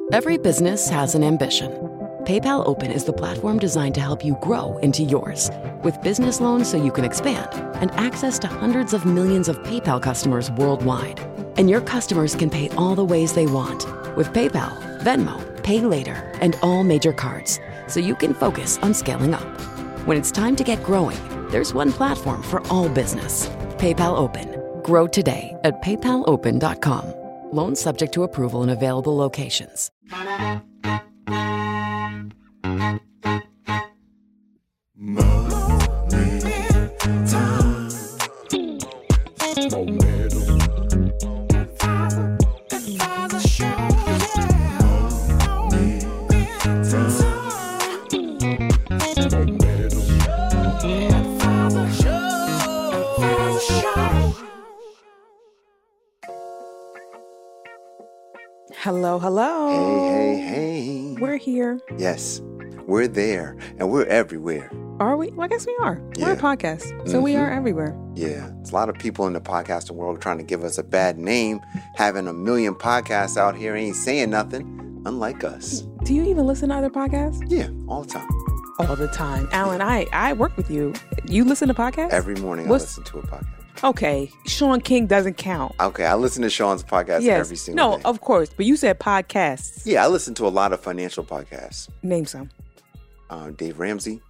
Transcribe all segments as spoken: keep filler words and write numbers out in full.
Every business has an ambition. PayPal Open is the platform designed to help you grow into yours. With business loans so you can expand and access to hundreds of millions of PayPal customers worldwide. And your customers can pay all the ways they want with PayPal, Venmo, Pay Later, and all major cards, so you can focus on scaling up. When it's time to get growing, there's one platform for all business. PayPal Open. Grow today at paypal open dot com. Loans subject to approval in available locations. Hello, hello. Hey, hey, hey. We're here. Yes, we're there, and we're everywhere. Are we? Well, I guess we are. Yeah. We're a podcast, so Mm-hmm. we are everywhere. Yeah, there's a lot of people in the podcasting world trying to give us a bad name, having a million podcasts out here ain't saying nothing, unlike us. Do you even listen to other podcasts? Yeah, all the time. All the time. Alan, I, I work with you. You listen to podcasts? Every morning What's- I listen to a podcast. Okay, Sean King doesn't count. Okay, I listen to Sean's podcast Yes. every single No, day. of course, but you said podcasts. Yeah, I listen to a lot of financial podcasts. Name some. Uh, Dave Ramsey.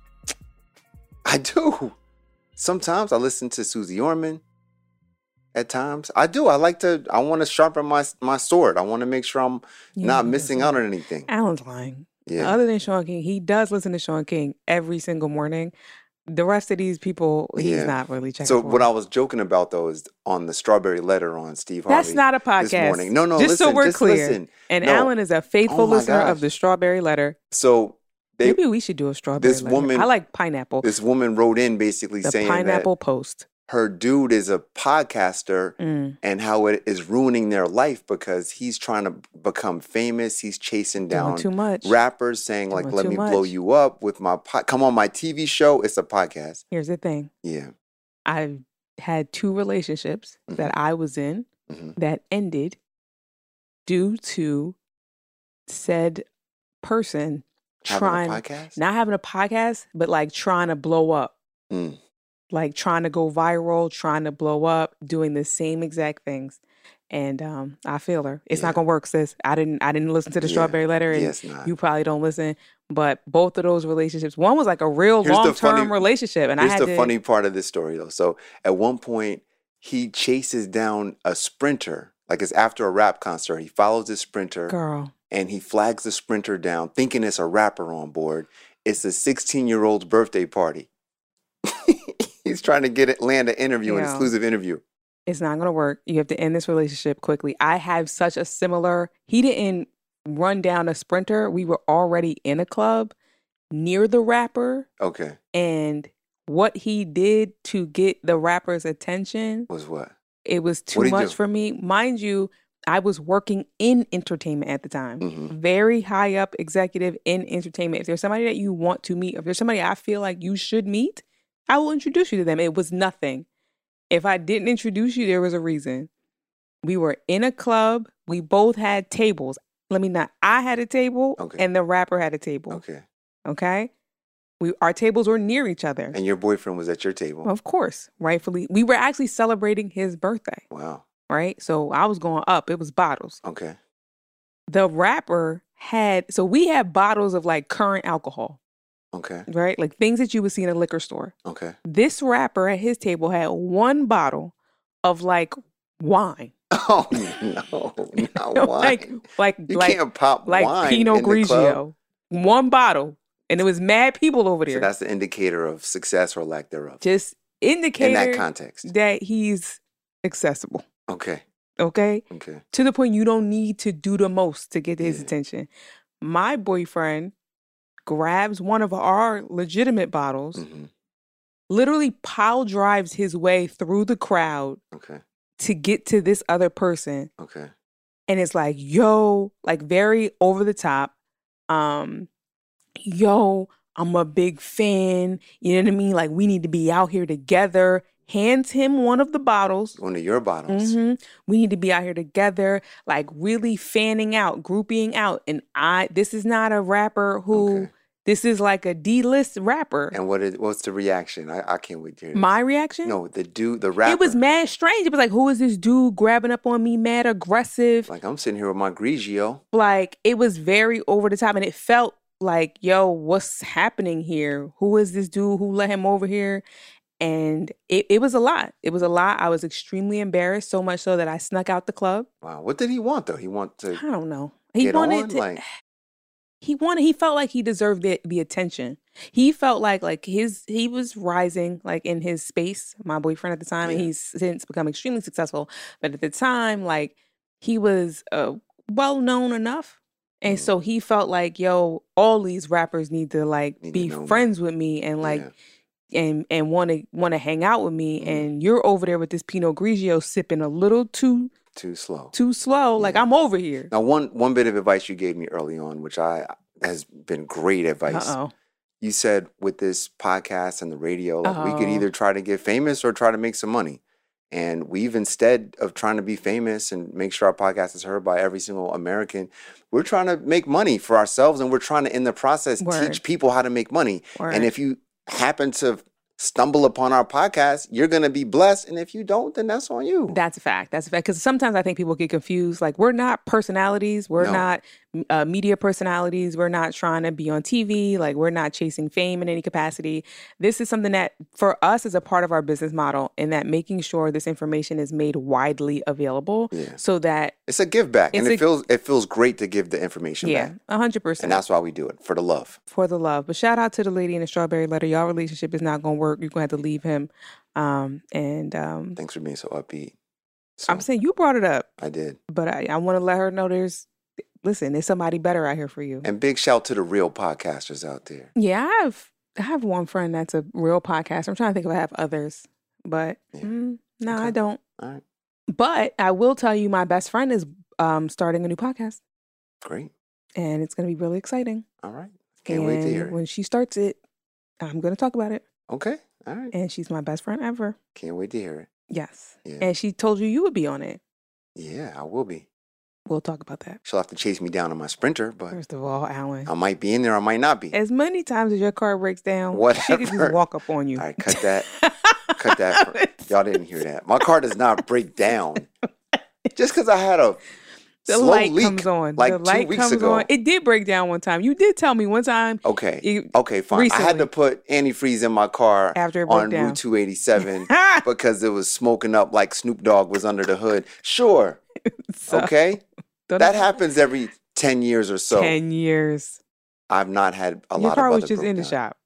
I do. Sometimes I listen to Susie Orman. At times, I do. I like to. I want to sharpen my my sword. I want to make sure I'm You not don't missing listen. out on anything. Alan's lying. Yeah. Other than Sean King, he does listen to Sean King every single morning. The rest of these people, he's Yeah. not really checking So for. what I was joking about though is on the Strawberry Letter on Steve Harvey. That's not a podcast. This morning. No, no. Just listen, so we're just clear. Listen. And No. Alan is a faithful Oh my listener gosh. of the Strawberry Letter. So they, Maybe we should do a Strawberry this Letter. woman- I like pineapple. this woman wrote in basically The saying Pineapple that Post. her dude is a podcaster Mm. and how it is ruining their life because he's trying to become famous. He's chasing Doing down too much. rappers saying like, Doing "Let too me blow much. you up with my po- come on my T V show." It's a podcast. Here's the thing. Yeah. I've had two relationships Mhm. that I was in Mhm. that ended due to said person Having trying, a podcast. not having a podcast, but like trying to blow up. Mm. Like trying to go viral, trying to blow up, doing the same exact things. And um, I feel her. It's Yeah. not gonna work, sis. I didn't I didn't listen to the Yeah. Strawberry Letter, and Yes, not. you probably don't listen. But both of those relationships, one was like a real Here's the long term funny- relationship. And I Here's had the to funny part of this story, though. So at one point, he chases down a sprinter. Like it's after a rap concert. He follows this sprinter girl. and he flags the sprinter down, thinking it's a rapper on board. It's a sixteen-year-old's birthday party. He's trying to get it, land an interview, an Yeah. exclusive interview. It's not gonna work. You have to end this relationship quickly. I have such a similar he didn't run down a sprinter. We were already in a club near the rapper. Okay, And what he did to get the rapper's attention, was what? it was too What'd he much do? for me. Mind you, I was working in entertainment at the time. Mhm. Very high up executive in entertainment. If there's somebody that you want to meet, if there's somebody I feel like you should meet, I will introduce you to them. It was nothing. If I didn't introduce you, there was a reason. We were in a club. We both had tables. Let me not. I had a table Okay. and the rapper had a table. Okay, Okay? We our tables were near each other. and your boyfriend was at your table. Of course, rightfully. We were actually celebrating his birthday, Wow. right? So I was going up. It was bottles. Okay. The rapper had, so we had bottles of like current alcohol, Okay. right? Like things that you would see in a liquor store. Okay. This rapper at his table had one bottle of like wine. Oh no, not wine. like like you like can't pop like wine Pinot in the club. Grigio. One bottle. And it was mad people over there. So that's the indicator of success or lack thereof. Just indicator In that context. that he's accessible. Okay. Okay? Okay. To the point you don't need to do the most to get his Yeah. attention. My boyfriend grabs one of our legitimate bottles, hmm literally pile drives his way through the crowd Okay. to get to this other person. Okay. And it's like, yo, like very over the top. Um, yo, I'm a big fan. You know what I mean? Like we need to be out here together. hands him one of the bottles. One of your bottles. hmm We need to be out here together, like really fanning out, grouping out. And I, this is not a rapper who, Okay. this is like a D-list rapper. And what is what's the reaction? I, I can't wait to hear this. My reaction? No, the dude, the rapper. It was mad strange. It was like, who is this dude grabbing up on me, mad aggressive? Like, I'm sitting here with my Grigio. Like, it was very over the top, and it felt like, yo, what's happening here? Who is this dude? Who let him over here? And it, it was a lot. It was a lot. I was extremely embarrassed, so much so that I snuck out the club. Wow. What did he want, though? He want to I don't know. He get wanted on? to. Like, He wanted. He felt like he deserved the, the attention. He felt like like his he was rising like in his space. My boyfriend at the time, and Yeah. he's since become extremely successful. But at the time, like he was uh, well known enough, and Mm. so he felt like, yo, all these rappers need to like Need to be know me. friends with me and like yeah. and and want to want to hang out with me. Mhm. And you're over there with this Pinot Grigio sipping a little too Too slow. too slow. Like Yeah. I'm over here. Now, one one bit of advice you gave me early on, which I has been great advice. Uh oh. You said with this podcast and the radio, like we could Uh-oh. either try to get famous or try to make some money. And we've, instead of trying to be famous and make sure our podcast is heard by every single American, we're trying to make money for ourselves, and we're trying to, in the process, Word. teach people how to make money. Word. And if you happen to stumble upon our podcast, you're going to be blessed. And if you don't, then that's on you. That's a fact. That's a fact. Because sometimes I think people get confused. Like, we're not personalities. We're No. not uh, media personalities. We're not trying to be on T V. Like, we're not chasing fame in any capacity. This is something that, for us, is a part of our business model, in that making sure this information is made widely available Yeah. so that, It's a give back. And It's it a- feels it feels great to give the information yeah, back. one hundred percent. And that's why we do it, for the love. For the love. But shout out to the lady in the strawberry letter. Y'all relationship is not going to work. You're going to have to leave him. Um, and um, Thanks for being so upbeat. So, I'm saying you brought it up, I did. but I, I want to let her know there's, listen, there's somebody better out here for you. And big shout to the real podcasters out there. Yeah, I have I have one friend that's a real podcaster. I'm trying to think if I have others, but Yeah. mm, no, Okay. I don't. All right. But I will tell you, my best friend is um, starting a new podcast, Great. and it's going to be really exciting. All right. Can't and wait to hear it. when she starts it, I'm going to talk about it. Okay. All right. And she's my best friend ever. Can't wait to hear it. Yes. Yeah. And she told you you would be on it. Yeah, I will be. We'll talk about that. She'll have to chase me down on my Sprinter, but First of all, Alan, I might be in there. I might not be. as many times as your car breaks down, she could Whatever. just walk up on you. All right, cut that. Cut that. For, y'all didn't hear that. My car does not break down. Just because I had a The slow light leak comes on. like the two light weeks comes ago. on. It did break down one time. You did tell me one time. Okay. You- Okay, fine. I had recently. to put antifreeze in my car After it broke on down. Route two eighty-seven because it was smoking up like Snoop Dogg was under the hood. Sure. So, Okay. don't- That happens every ten years or so. Ten years. I've not had a Your lot car of was other just in the breakdowns. shop.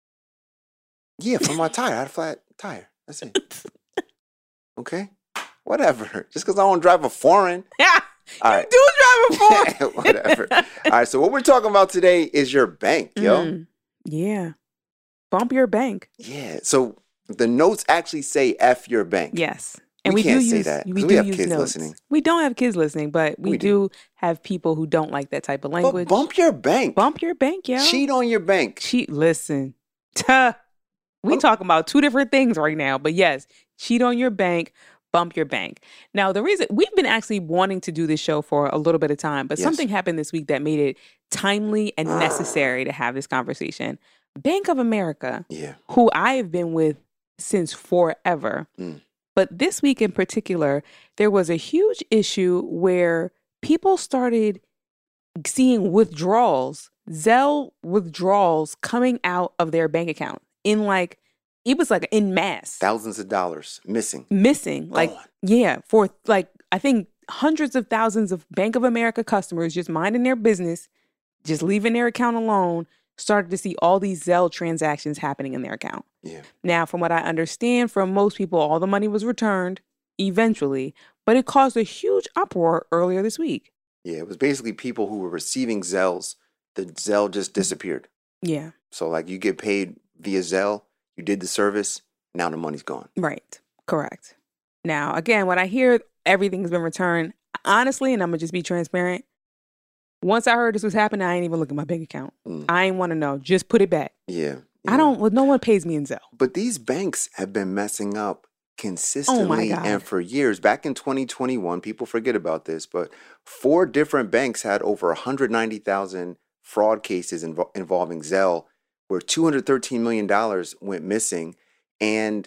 Yeah, from my tire. I had a flat tire. That's it. Okay. Whatever. Just because I don't drive a foreign. Yeah, All you right. do drive a Ford. Whatever. All right. So what we're talking about today is your bank, yo. Mm, yeah. Bump your bank. Yeah. So the notes actually say F your bank. Yes. And We we, can't do say use, that, We 'cause do we have use kids notes. listening. We don't have kids listening, but we, We do. do. have people who don't like that type of But language. bump your bank. Bump your bank, yo. Cheat on your bank. Cheat. Listen. Tuh. We Um, talking about two different things right now, but yes, cheat on your bank, bump your bank. Now, the reason we've been actually wanting to do this show for a little bit of time, but Yes. something happened this week that made it timely and necessary to have this conversation. Bank of America, Yeah. who I have been with since forever. Mm. But this week in particular, there was a huge issue where people started seeing withdrawals, Zelle withdrawals coming out of their bank account in like, it was like in mass, Thousands of dollars missing. missing. Like, Gone. yeah, for like, I think hundreds of thousands of Bank of America customers just minding their business, just leaving their account alone, started to see all these Zelle transactions happening in their account. Yeah. Now, from what I understand from most people, all the money was returned eventually, but it caused a huge uproar earlier this week. Yeah. It was basically people who were receiving Zelles. The Zelle just disappeared. Yeah, So like you get paid via Zelle, you did the service, now the money's gone. right. Correct. Now, again, when I hear everything's been returned, honestly, and I'm going to just be transparent, once I heard this was happening, I ain't even look at my bank account. Mm. I ain't want to know. Just put it back. Yeah. I yeah. don't, well, no one pays me in Zelle. But these banks have been messing up consistently God. and for years. Back in twenty twenty-one, people forget about this, but four different banks had over one hundred ninety thousand fraud cases invo- involving Zelle, where two hundred thirteen million dollars went missing. And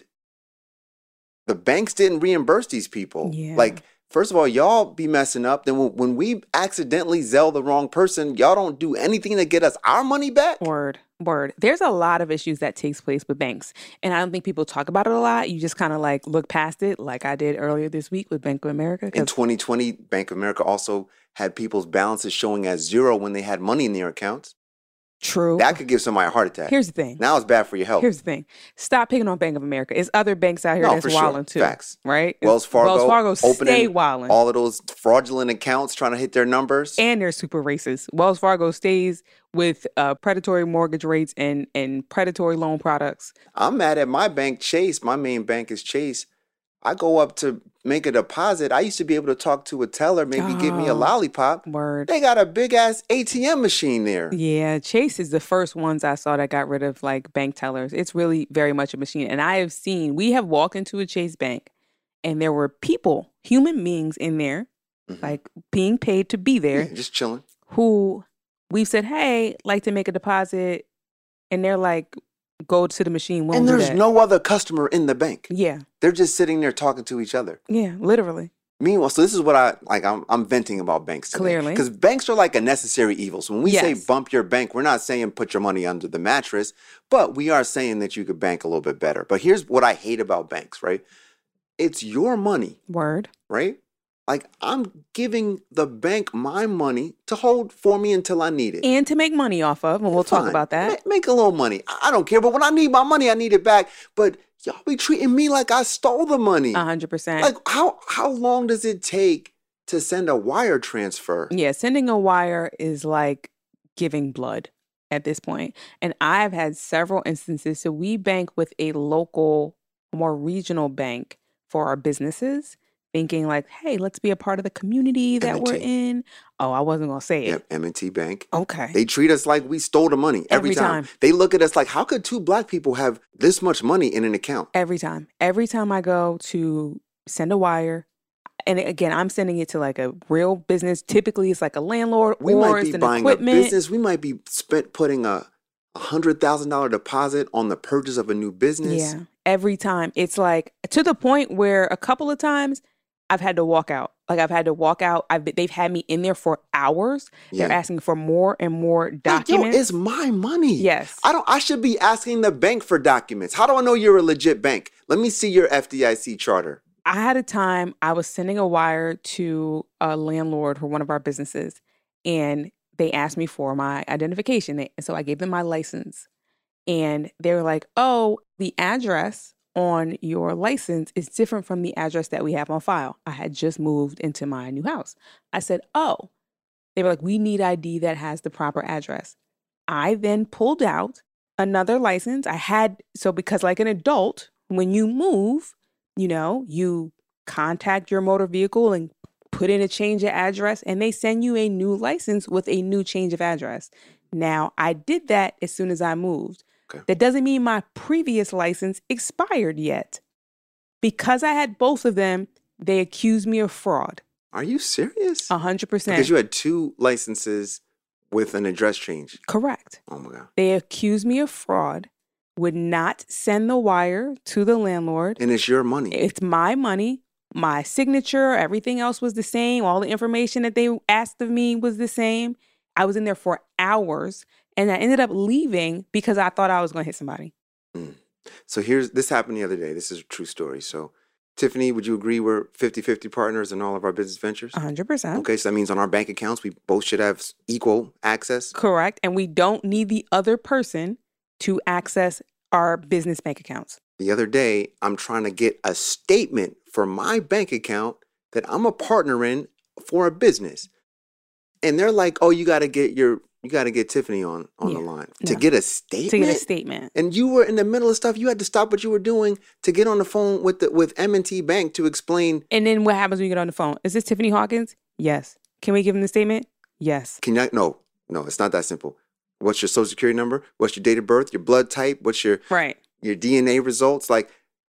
the banks didn't reimburse these people. Yeah. Like, first of all, y'all be messing up. Then when, when we accidentally Zelle the wrong person, y'all don't do anything to get us our money back. Word, word. There's a lot of issues that takes place with banks. And I don't think people talk about it a lot. You just kind of like look past it, like I did earlier this week with Bank of America. In twenty twenty, Bank of America also had people's balances showing as zero when they had money in their accounts. True. That could give somebody a heart attack. Here's the thing. Now it's bad for your health. Here's the thing. Stop picking on Bank of America. It's other banks out here No, that's for sure. wilding too. Facts. Right? Wells It's- Fargo, Wells Fargo opening stay wilding. all of those fraudulent accounts trying to hit their numbers. And they're super racist. Wells Fargo stays with uh, predatory mortgage rates and, and predatory loan products. I'm mad at my bank, Chase. My main bank is Chase. I go up to make a deposit. I used to be able to talk to a teller, maybe give me a Oh. lollipop. Word. They got a big ass A T M machine there. Yeah, Chase is the first ones I saw that got rid of like bank tellers. It's really very much a machine. And I have seen, we have walked into a Chase bank and there were people, human beings in there, Mhm. like being paid to be there, Yeah, just chilling. who we've said, hey, like to make a deposit. And they're like, go to the machine. Won't And do there's that. no other customer in the bank. Yeah, They're just sitting there talking to each other. yeah, literally. Meanwhile, so this is what I like. I'm I'm venting about banks today. Clearly. Because banks are like a necessary evil. So when we say Yes. bump your bank, we're not saying put your money under the mattress, but we are saying that you could bank a little bit better. But here's what I hate about banks, right? It's your money, Word. right? Like I'm giving the bank my money to hold for me until I need it. And to make money off of, and we'll talk Fine. about that. Ma- Make a little money. I I don't care. But when I need my money, I need it back. But y'all be treating me like I stole the money. A hundred percent. Like how how long does it take to send a wire transfer? Yeah, sending a wire is like giving blood at this point. And I've had several instances. So we bank with a local, more regional bank for our businesses, thinking like, hey, let's be a part of the community that we're M and T. in. Oh, I wasn't going to say it. Yep, M and T Bank. Okay. They treat us like we stole the money every, Every time. time. They look at us like, how could two black people have this much money in an account? Every time. Every time I go to send a wire, and again, I'm sending it to like a real business. Typically, it's like a landlord We or might it's be an buying equipment. a business. We might be spent putting a a hundred thousand dollar deposit on the purchase of a new business. Yeah, every time. It's like to the point where a couple of times I've had to walk out. Like I've had to walk out. I've been, they've had me in there for hours. Yeah. They're asking for more and more Like, yo, documents. it's my money. Yes. I don't. I should be asking the bank for documents. How do I know you're a legit bank? Let me see your F D I C charter. I had a time I was sending a wire to a landlord for one of our businesses, and they asked me for my identification. They, so I gave them my license, and they were like, "Oh, the address on your license is different from the address that we have on file." I had just moved into my new house. I said, "Oh." They were like, "We need I D that has the proper address." I then pulled out another license. I had, so because like an adult, when you move, you know, you contact your motor vehicle and put in a change of address, and they send you a new license with a new change of address. Now, I did that as soon as I moved. Okay. That doesn't mean my previous license expired yet. Because I had both of them, they accused me of fraud. Are you serious? A hundred percent. Because you had two licenses with an address change. Correct. Oh my God. They accused me of fraud, would not send the wire to the landlord. And it's your money. It's my money. My signature, everything else was the same. All the information that they asked of me was the same. I was in there for hours, and I ended up leaving because I thought I was going to hit somebody. Mm. So here's, this happened the other day. This is a true story. So Tiffany, would you agree we're fifty-fifty partners in all of our business ventures? A hundred percent. Okay, so that means on our bank accounts, we both should have equal access. Correct. And we don't need the other person to access our business bank accounts. The other day, I'm trying to get a statement for my bank account that I'm a partner in for a business. And they're like, oh, you got to get your, you got to get Tiffany on, on the Yeah. line to No. get a statement. To get a statement. And you were in the middle of stuff. You had to stop what you were doing to get on the phone with the, with M and T Bank to explain. And then what happens when you get on the phone? Is this Tiffany Hawkins? Yes. Can we give them the statement? Yes. Can you, no, no, it's not that simple. What's your social security number? What's your date of birth? Your blood type? What's your, Right. your D N A results? Like,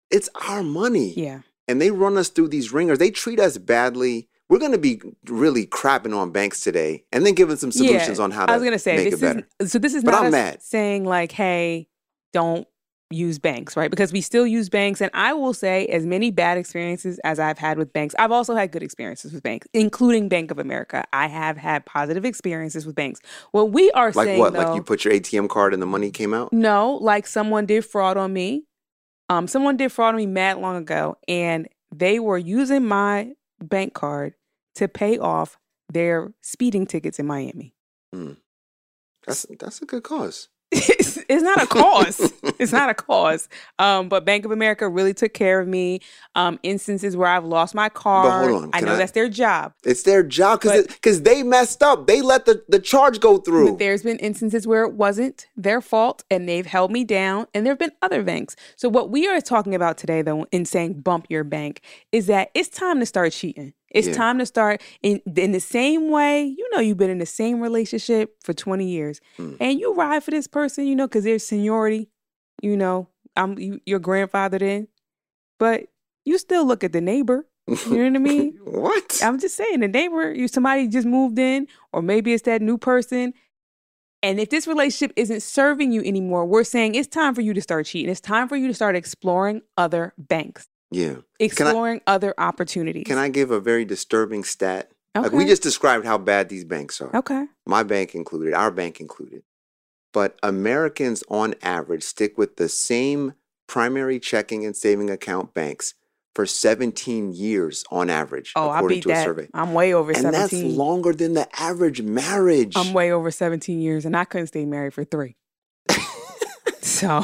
It's our money. Yeah. And they run us through these ringers. They treat us badly. We're going to be really crapping on banks today and then giving some solutions yeah. on how to I was gonna say, make this it better. Is, so this is but not I'm us mad. saying like, hey, don't use banks, right? Because we still use banks. And I will say, as many bad experiences as I've had with banks, I've also had good experiences with banks, including Bank of America. I have had positive experiences with banks. What we are Like saying, what? though, Like you put your A T M card and the money came out? no, like someone did fraud on me. Um, someone did fraud on me mad long ago, and they were using my bank card to pay off their speeding tickets in Miami. Mm. That's that's a good cause. it's, it's not a cause. It's not a cause. Um, but Bank of America really took care of me. Um, instances where I've lost my car. But hold on, I know I, that's their job. It's their job because because they messed up. They let the, the charge go through. But there's been instances where it wasn't their fault and they've held me down. And there have been other banks. So what we are talking about today, though, in saying bump your bank, is that it's time to start cheating. It's Yeah. time to start in in the same way. You know, you've been in the same relationship for twenty years, Mm. and you ride for this person, you know, because there's seniority. You know, I'm you, your grandfather then, but you still look at the neighbor. You know what I mean? What? I'm just saying, the neighbor, you somebody just moved in, or maybe it's that new person. And if this relationship isn't serving you anymore, we're saying it's time for you to start cheating. It's time for you to start exploring other banks, Yeah. exploring other opportunities. Can I give a very disturbing stat? Like Okay. we just described how bad these banks are. Okay. My bank included, our bank included. But Americans on average stick with the same primary checking and saving account banks for seventeen years on average, Oh, I according beat to a that. survey. I'm way over And that's seventeen. longer than the average marriage. I'm way over seventeen years, and I couldn't stay married for three. So.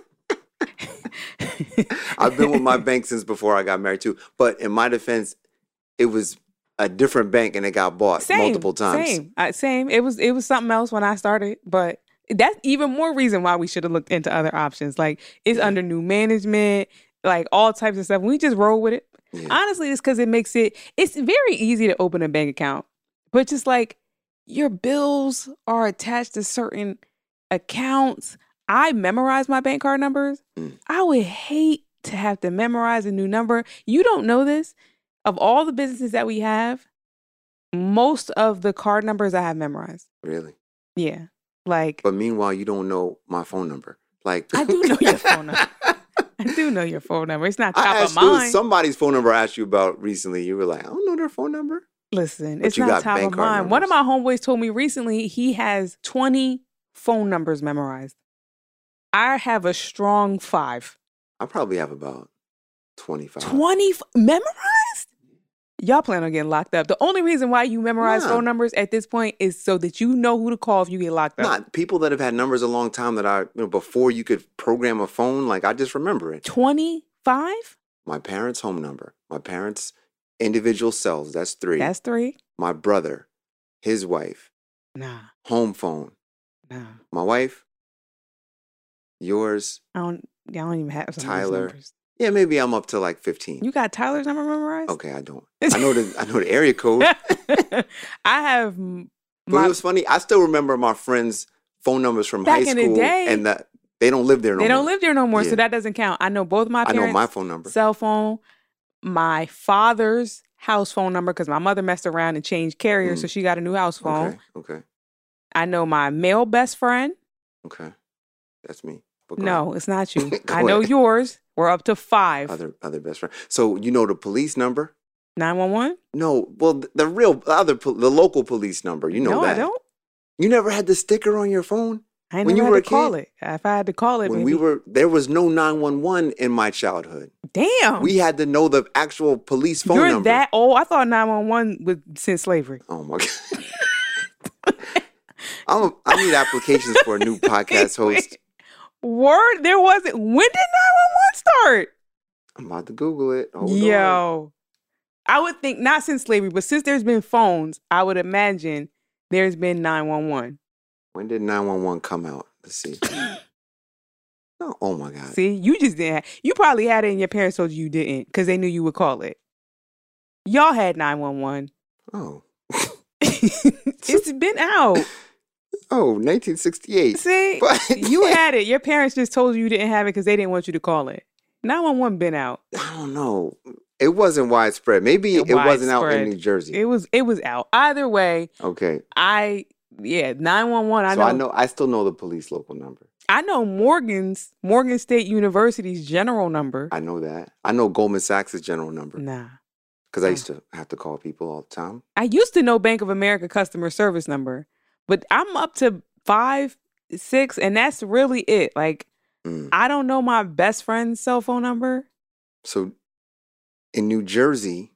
I've been with my bank since before I got married too. But in my defense, it was a different bank and it got bought Same, multiple times. Same, uh, same. It was it was something else when I started, but that's even more reason why we should have looked into other options. Like it's Yeah. under new management, like all types of stuff. We just roll with it. Yeah. Honestly, it's because it makes it. It's very easy to open a bank account, but just like your bills are attached to certain accounts. I memorize my bank card numbers. Mm. I would hate to have to memorize a new number. You don't know this. Of all the businesses that we have, most of the card numbers I have memorized. Really? Yeah. Like, But meanwhile, you don't know my phone number. Like I do know your phone number. I do know your phone number. It's not I top of asked you, mind. somebody's phone number I asked you about recently. You were like, I don't know their phone number. Listen, But it's you not got top bank of card mind. One of numbers. my homeboys told me recently he has twenty phone numbers memorized. I have a strong five. I probably have about twenty-five. twenty f- memorized? Y'all plan on getting locked up. The only reason why you memorize Nah. phone numbers at this point is so that you know who to call if you get locked up. Not people that have had numbers a long time that I, you know, before you could program a phone, like I just remember it. twenty-five? My parents' home number, my parents' individual cells, that's three. That's three. My brother, his wife, Nah, home phone. nah. My wife, yours, I don't. I don't even have some of these Tyler. numbers. yeah, maybe I'm up to like fifteen. You got Tyler's number memorized? Okay, I don't. I know the I know the area code. I have m- But my. it was funny. I still remember my friends' phone numbers from Back high in the school, day. and that they don't live there no They more. don't live there no more, Yeah. so that doesn't count. I know both my I parents. know my phone number. Cell phone, my father's house phone number because my mother messed around and changed carriers, Mm. so she got a new house phone. Okay, okay, I know my male best friend. okay. That's me. But go No, it's not you. Go I know ahead. yours. We're up to five. ahead. Other other best friend. So you know the police number? nine one one? No, well the, the real other po- the local police number. You know no, that. I don't. You never had the sticker on your phone? I When never you had were to a call kid? it. If I had to call it, When maybe. we were there was no nine one one in my childhood. Damn. We had to know the actual police phone You're number. that old? I thought nine one one was since slavery. Oh my god. I'm a, I need applications for a new podcast host. Word, there wasn't. When did nine one one start? I'm about to Google it. Hold on. Yo. I would think not since slavery, but since there's been phones, I would imagine there's been nine one one. When did nine one one come out? Let's see. Oh, oh my God. See, you just didn't. Have, you probably had it and your parents told you you didn't because they knew you would call it. Y'all had nine one one. Oh. It's been out. Oh, nineteen sixty-eight. See, But- you had it. Your parents just told you you didn't have it because they didn't want you to call it. nine one one been out. I don't know. It wasn't widespread. Maybe it, it wasn't out in New Jersey. It was it was out. Either way. Okay. I yeah, nine one one. I so know I know I still know the police local number. I know Morgan's Morgan State University's general number. I know that. I know Goldman Sachs' general number. Nah. Because I used to have to call people all the time. I used to know Bank of America customer service number, but I'm up to five, six, and that's really it. Like, mm. I don't know my best friend's cell phone number. So in New Jersey,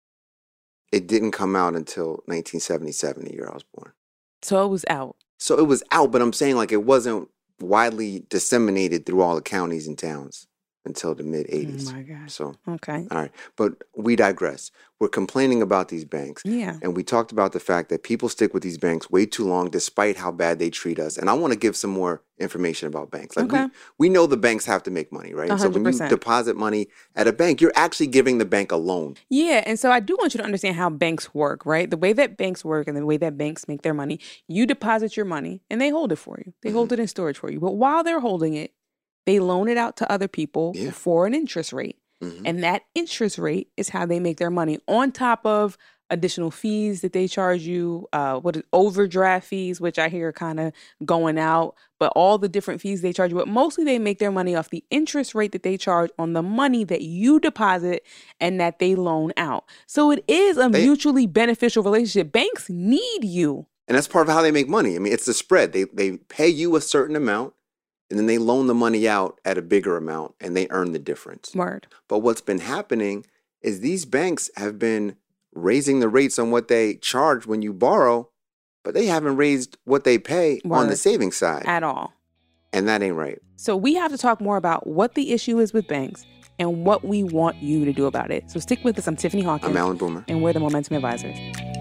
it didn't come out until nineteen seventy-seven, the year I was born. So it was out. So it was out, but I'm saying like it wasn't widely disseminated through all the counties and towns until the mid eighties. Oh my God. So, okay. All right. But we digress. We're complaining about these banks. Yeah. And we talked about the fact that people stick with these banks way too long despite how bad they treat us. And I want to give some more information about banks. Like okay. we, we know the banks have to make money, right? one hundred percent. So when you deposit money at a bank, you're actually giving the bank a loan. Yeah. And so I do want you to understand how banks work, right? The way that banks work and the way that banks make their money, you deposit your money and they hold it for you. They mm-hmm. hold it in storage for you. But while they're holding it, they loan it out to other people yeah. for an interest rate. Mm-hmm. And that interest rate is how they make their money on top of additional fees that they charge you, uh, what is overdraft fees, which I hear kind of going out, but all the different fees they charge you. But mostly they make their money off the interest rate that they charge on the money that you deposit and that they loan out. So it is a they, mutually beneficial relationship. Banks need you. And that's part of how they make money. I mean, it's the spread. They they pay you a certain amount. And then they loan the money out at a bigger amount and they earn the difference. Word. But what's been happening is these banks have been raising the rates on what they charge when you borrow, but they haven't raised what they pay Word. On the savings side. At all. And that ain't right. So we have to talk more about what the issue is with banks and what we want you to do about it. So stick with us. I'm Tiffany Hawkins. I'm Alan Boomer. And we're the Momentum Advisors.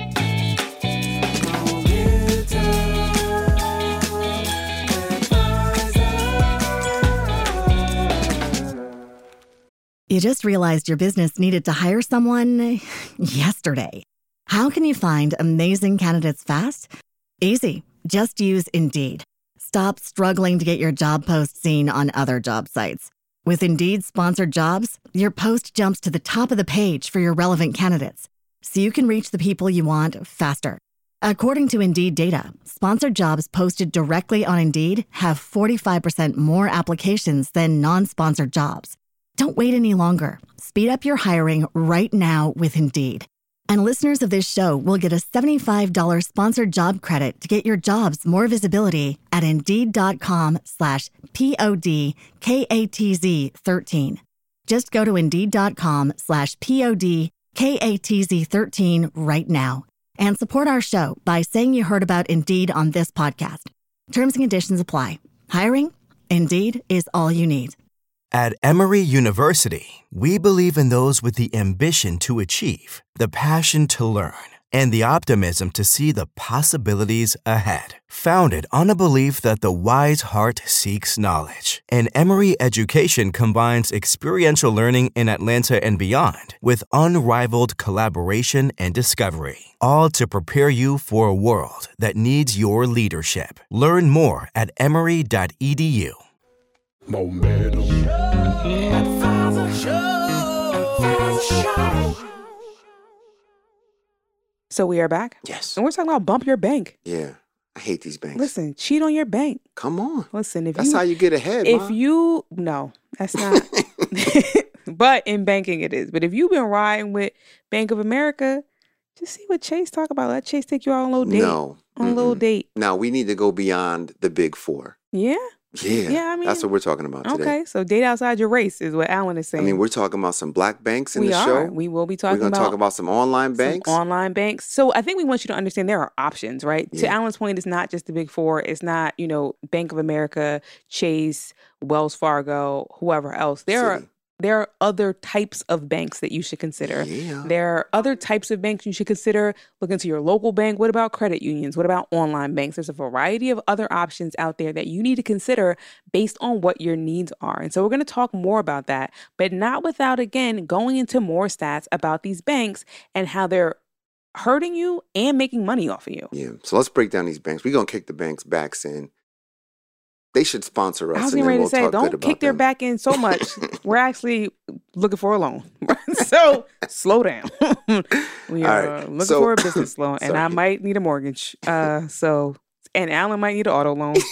You just realized your business needed to hire someone yesterday. How can you find amazing candidates fast? Easy. Just use Indeed. Stop struggling to get your job post seen on other job sites. With Indeed sponsored jobs, your post jumps to the top of the page for your relevant candidates, so you can reach the people you want faster. According to Indeed data, sponsored jobs posted directly on Indeed have forty-five percent more applications than non-sponsored jobs. Don't wait any longer. Speed up your hiring right now with Indeed. And listeners of this show will get a seventy-five dollars sponsored job credit to get your jobs more visibility at Indeed.com slash P-O-D-K-A-T-Z 13. Just go to Indeed.com slash P-O-D-K-A-T-Z 13 right now and support our show by saying you heard about Indeed on this podcast. Terms and conditions apply. Hiring? Indeed is all you need. At Emory University, we believe in those with the ambition to achieve, the passion to learn, and the optimism to see the possibilities ahead. Founded on a belief that the wise heart seeks knowledge, and Emory education combines experiential learning in Atlanta and beyond with unrivaled collaboration and discovery, all to prepare you for a world that needs your leadership. Learn more at emory dot e d u. Momentum. So we are back? Yes. And we're talking about bump your bank. Yeah. I hate these banks. Listen, cheat on your bank. Come on. Listen, if that's you, how you get ahead. If Ma. you no, that's not. But in banking it is. But if you've been riding with Bank of America, just see what Chase talk about. Let Chase take you on a little date. No. On Mm-mm. a little date. Now we need to go beyond the big four. Yeah. Yeah, yeah, I mean, that's what we're talking about today. Okay, so date outside your race is what Alan is saying. I mean, we're talking about some black banks in we the are. show. We will be talking about... We're going to about talk about some online banks. Some online banks. So I think we want you to understand there are options, right? Yeah. To Alan's point, it's not just the big four. It's not, you know, Bank of America, Chase, Wells Fargo, whoever else. There Citi. are... There are other types of banks that you should consider. Yeah. There are other types of banks you should consider. Look into your local bank. What about credit unions? What about online banks? There's a variety of other options out there that you need to consider based on what your needs are. And so we're going to talk more about that, but not without, again, going into more stats about these banks and how they're hurting you and making money off of you. Yeah. So let's break down these banks. We're going to kick the banks' backs in. They should sponsor us. I was and getting then ready we'll to say, talk don't good kick about their them. back in so much. We're actually looking for a loan. So slow down. We All are right. looking So- for a business loan, and I Sorry. might need a mortgage. Uh, so, and Alan might need an auto loan.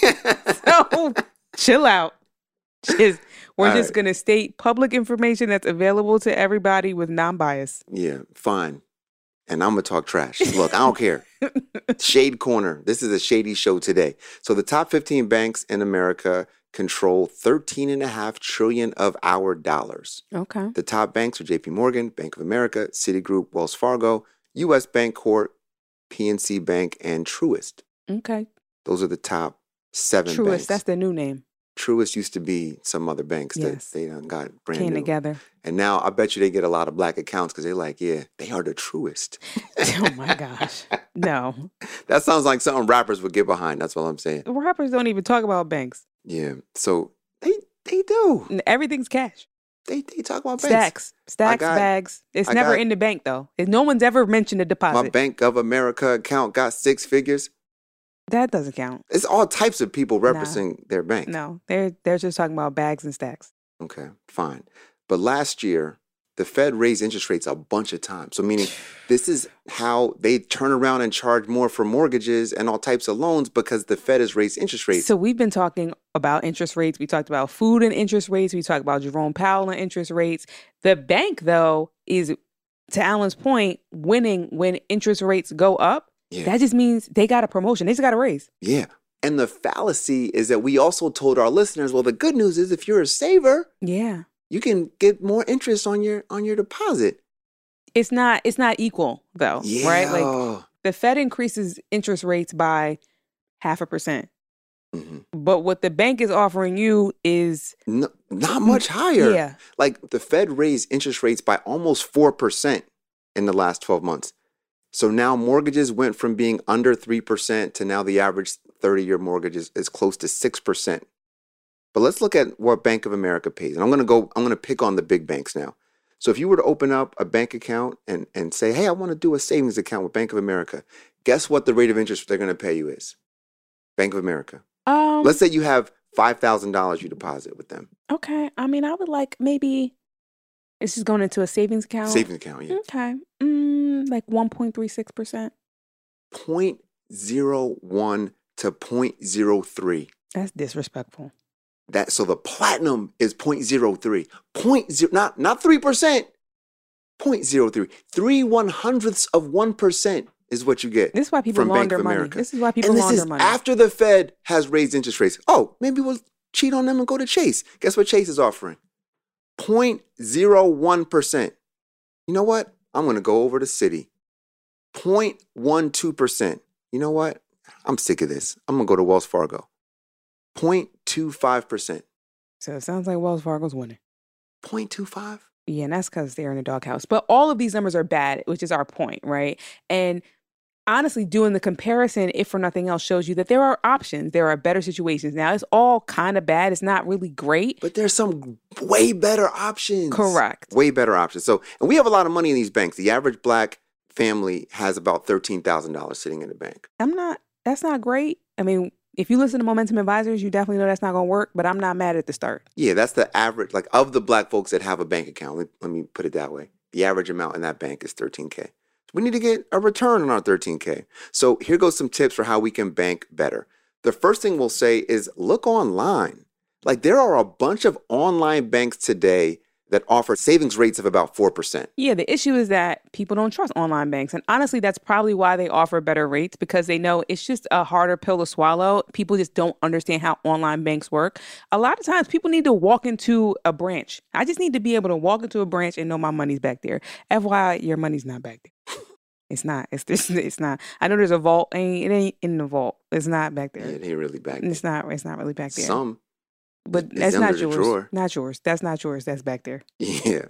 So chill out. Just, we're All just right. going to state public information that's available to everybody with non-bias. Yeah, fine. And I'm going to talk trash. Look, I don't care. Shade Corner. This is a shady show today. So the top fifteen banks in America control thirteen and a half trillion of our dollars. Okay. The top banks are J P Morgan, Bank of America, Citigroup, Wells Fargo, U S Bancorp, P N C Bank, and Truist. Okay. Those are the top seven Truist, banks. that's the new name. Truist used to be some other banks Yes. that they done got brand Came new. together. And now I bet you they get a lot of black accounts because they're like, yeah, they are the truest. Oh my gosh. No. That sounds like something rappers would get behind. That's all I'm saying. Rappers don't even talk about banks. Yeah. So they they do. Everything's cash. They they talk about banks. Stacks. Stacks, got- bags. It's I never got- in the bank, though. No one's ever mentioned a deposit. My Bank of America account got six figures. That doesn't count. It's all types of people representing their bank. No, they're they're just talking about bags and stacks. Okay, fine. But last year, the Fed raised interest rates a bunch of times. So meaning this is how they turn around and charge more for mortgages and all types of loans because the Fed has raised interest rates. So we've been talking about interest rates. We talked about food and interest rates. We talked about Jerome Powell and interest rates. The bank, though, is, to Alan's point, winning when interest rates go up. Yeah. That just means they got a promotion. They just got a raise. Yeah. And the fallacy is that we also told our listeners, well, the good news is if you're a saver, Yeah. you can get more interest on your on your deposit. It's not it's not equal, though, Yeah. right? Like the Fed increases interest rates by half a percent. Mhm. But what the bank is offering you is No, not much higher. Yeah. Like the Fed raised interest rates by almost four percent in the last twelve months. So now mortgages went from being under three percent to now the average thirty-year mortgage is, is close to six percent. But let's look at what Bank of America pays. And I'm going to go, I'm going to pick on the big banks now. So if you were to open up a bank account and, and say, hey, I want to do a savings account with Bank of America, guess what the rate of interest they're going to pay you is? Bank of America. um Let's say you have five thousand dollars you deposit with them. okay. I mean, I would like maybe this is going into a savings account. Savings account, yeah. Okay. Mm, like one point three six percent. zero point zero one to zero point zero three. That's disrespectful. That so the platinum is zero point zero three. Point zero, not not three percent. zero point zero three. Three one hundredths of one percent is what you get. This is why people from Bank launder of money. America. This is why people and this launder is money. after the Fed has raised interest rates. Oh, maybe we'll cheat on them and go to Chase. Guess what Chase is offering? zero point zero one percent. You know what? I'm going to go over to Citi. zero point one two percent. You know what? I'm sick of this. I'm going to go to Wells Fargo. zero point two five percent. So it sounds like Wells Fargo's winning. zero point two five? Yeah, and that's because they're in the doghouse. But all of these numbers are bad, which is our point, right? And honestly, doing the comparison, if for nothing else, shows you that there are options. There are better situations. Now, it's all kind of bad. It's not really great. But there's some way better options. Correct. Way better options. So, and we have a lot of money in these banks. The average black family has about thirteen thousand dollars sitting in the bank. I'm not, that's not great. I mean, if you listen to Momentum Advisors, you definitely know that's not going to work, but I'm not mad at the start. Yeah, that's the average, like of the black folks that have a bank account. Let, let me put it that way. The average amount in that bank is thirteen K. We need to get a return on our thirteen K. So here goes some tips for how we can bank better. The first thing we'll say is look online. Like there are a bunch of online banks today that offer savings rates of about four percent. Yeah, the issue is that people don't trust online banks. And honestly, that's probably why they offer better rates, because they know it's just a harder pill to swallow. People just don't understand how online banks work. A lot of times people need to walk into a branch. I just need to be able to walk into a branch and know my money's back there. F Y I, your money's not back there. It's not. It's this. It's not. I know there's a vault. Ain't it ain't in the vault. It's not back there. Yeah, they really back there. It's not. It's not really back there. Some. But It's that's under not the yours. drawer. Not yours. That's not yours. That's back there. Yeah.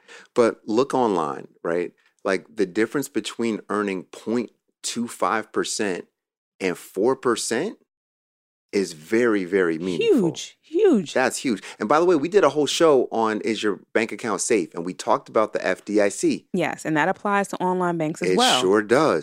But look online, right? Like the difference between earning zero point two five percent and four percent is very, very meaningful. Huge. Huge. That's huge. And by the way, we did a whole show on is your bank account safe? And we talked about the F D I C. Yes, and that applies to online banks as It well. sure does.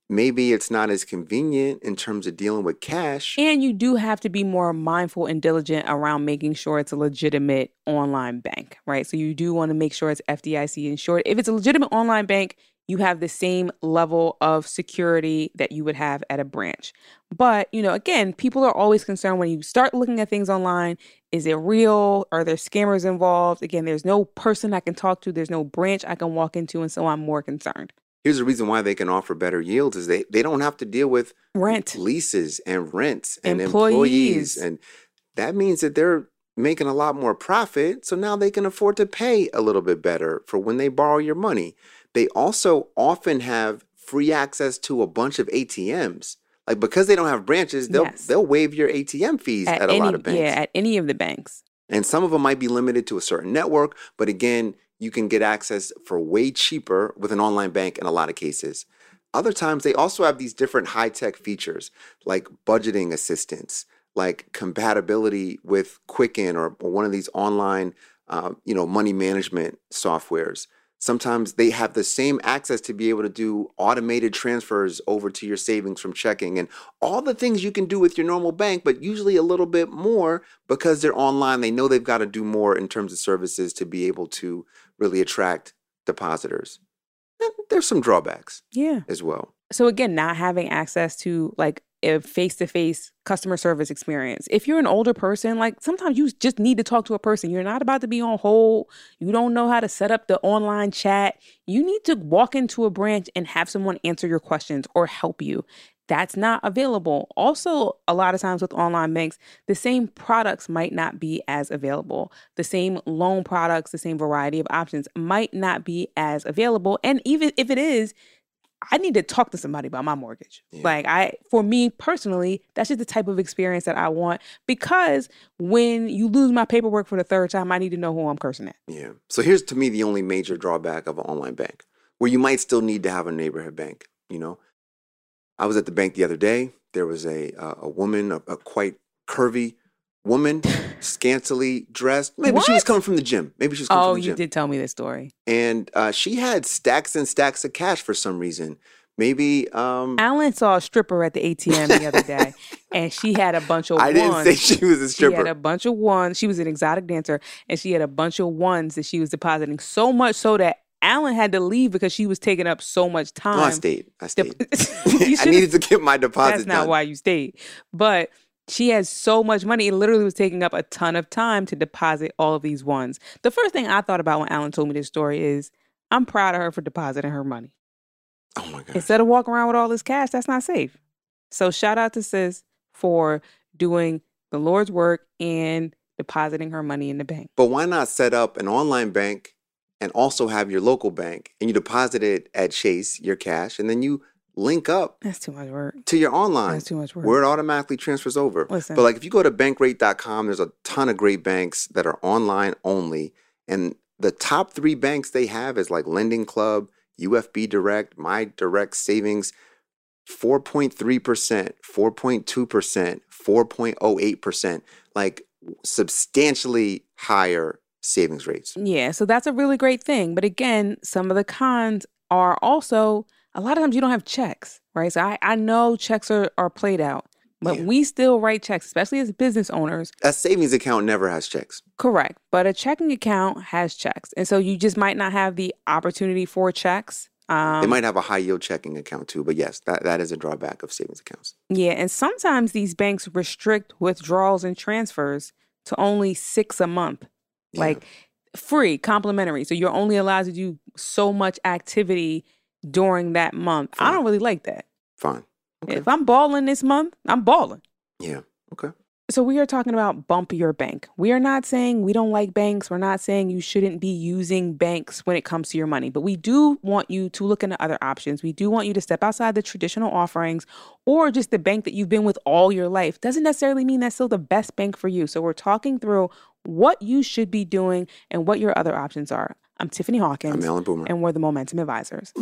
maybe it's not as convenient in terms of dealing with cash. And you do have to be more mindful and diligent around making sure it's a legitimate online bank, right? So you do want to make sure it's F D I C insured. If it's a legitimate online bank, you have the same level of security that you would have at a branch. But, you know, again, people are always concerned when you start looking at things online. Is it real? Are there scammers involved? Again, there's no person I can talk to. There's no branch I can walk into. And so I'm more concerned. Here's the reason why they can offer better yields is they, they don't have to deal with Rent. leases and rents and Employees. employees. And that means that they're making a lot more profit. So now they can afford to pay a little bit better for when they borrow your money. They also often have free access to a bunch of A T Ms. Like because they don't have branches, they'll Yes. they'll waive your A T M fees at, At a any, lot of banks. Yeah, at any of the banks. And some of them might be limited to a certain network, but again, you can get access for way cheaper with an online bank in a lot of cases. Other times, they also have these different high-tech features like budgeting assistance, like compatibility with Quicken or, or one of these online, uh, you know, money management softwares. Sometimes they have the same access to be able to do automated transfers over to your savings from checking and all the things you can do with your normal bank, but usually a little bit more because they're online. They know they've got to do more in terms of services to be able to really attract depositors. And there's some drawbacks Yeah. as well. So again, not having access to like a face-to-face customer service experience. If you're an older person, like sometimes you just need to talk to a person. You're not about to be on hold. You don't know how to set up the online chat. You need to walk into a branch and have someone answer your questions or help you. That's not available. Also, a lot of times with online banks, the same products might not be as available. The same loan products, the same variety of options might not be as available. And even if it is, I need to talk to somebody about my mortgage. Yeah. Like I, for me personally, that's just the type of experience that I want because when you lose my paperwork for the third time, I need to know who I'm cursing at. Yeah. So here's to me the only major drawback of an online bank where you might still need to have a neighborhood bank. You know, I was at the bank the other day. There was a uh, a woman, a, a quite curvy woman, scantily dressed. Maybe she was What? coming from the gym. Maybe she was coming Oh, from the you gym. did tell me this story. And uh, she had stacks and stacks of cash for some reason. Maybe um, Alan saw a stripper at the A T M the other day, and she had a bunch of I ones. didn't say she was a She stripper. had a bunch of ones. She was an exotic dancer, and she had a bunch of ones that she was depositing. So much so that Alan had to leave because she was taking up so much time. No, I stayed. I stayed. You I should've- needed to get my deposit That's not done. why you stayed. But she has so much money. It literally was taking up a ton of time to deposit all of these ones. The first thing I thought about when Alan told me this story is I'm proud of her for depositing her money. Oh my gosh. Instead of walking around with all this cash, that's not safe. So shout out to sis for doing the Lord's work and depositing her money in the bank. But why not set up an online bank and also have your local bank and you deposit it at Chase, your cash, and then you link up That's too much work. to your online That's too much work. where it automatically transfers over. Listen. But like if you go to bankrate dot com, there's a ton of great banks that are online only. And the top three banks they have is like Lending Club, U F B Direct, My Direct Savings, four point three percent, four point two percent, four point oh eight percent, like substantially higher savings rates. Yeah, so that's a really great thing. But again, some of the cons are also a lot of times you don't have checks, right? So I, I know checks are, are played out, but Yeah. we still write checks, especially as business owners. A savings account never has checks. Correct. But a checking account has checks. And so you just might not have the opportunity for checks. Um, They might have a high yield checking account too, but yes, that, that is a drawback of savings accounts. Yeah, and sometimes these banks restrict withdrawals and transfers to only six a month, Yeah. like free, complimentary. So you're only allowed to do so much activity during that month. I Fine. don't really like that. Fine. Okay. If I'm balling this month, I'm balling. Yeah. Okay. So we are talking about bump your bank. We are not saying we don't like banks. We're not saying you shouldn't be using banks when it comes to your money. But we do want you to look into other options. We do want you to step outside the traditional offerings or just the bank that you've been with all your life. Doesn't necessarily mean that's still the best bank for you. So we're talking through what you should be doing and what your other options are. I'm Tiffany Hawkins. I'm Alan Boomer. And we're the Momentum Advisors.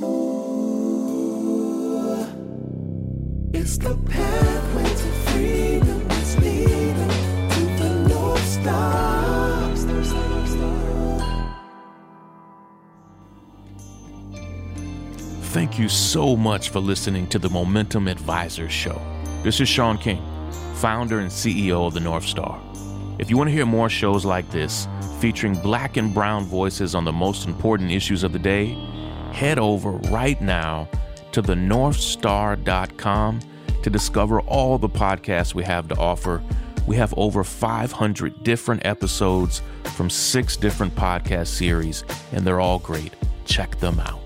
It's the pathway to freedom. It's leading to the North Star. Star, star, star. Thank you so much for listening to the Momentum Advisors Show. This is Sean King, founder and C E O of the North Star. If you want to hear more shows like this, featuring black and brown voices on the most important issues of the day, head over right now to the north star dot com to discover all the podcasts we have to offer. We have over five hundred different episodes from six different podcast series, and they're all great. Check them out.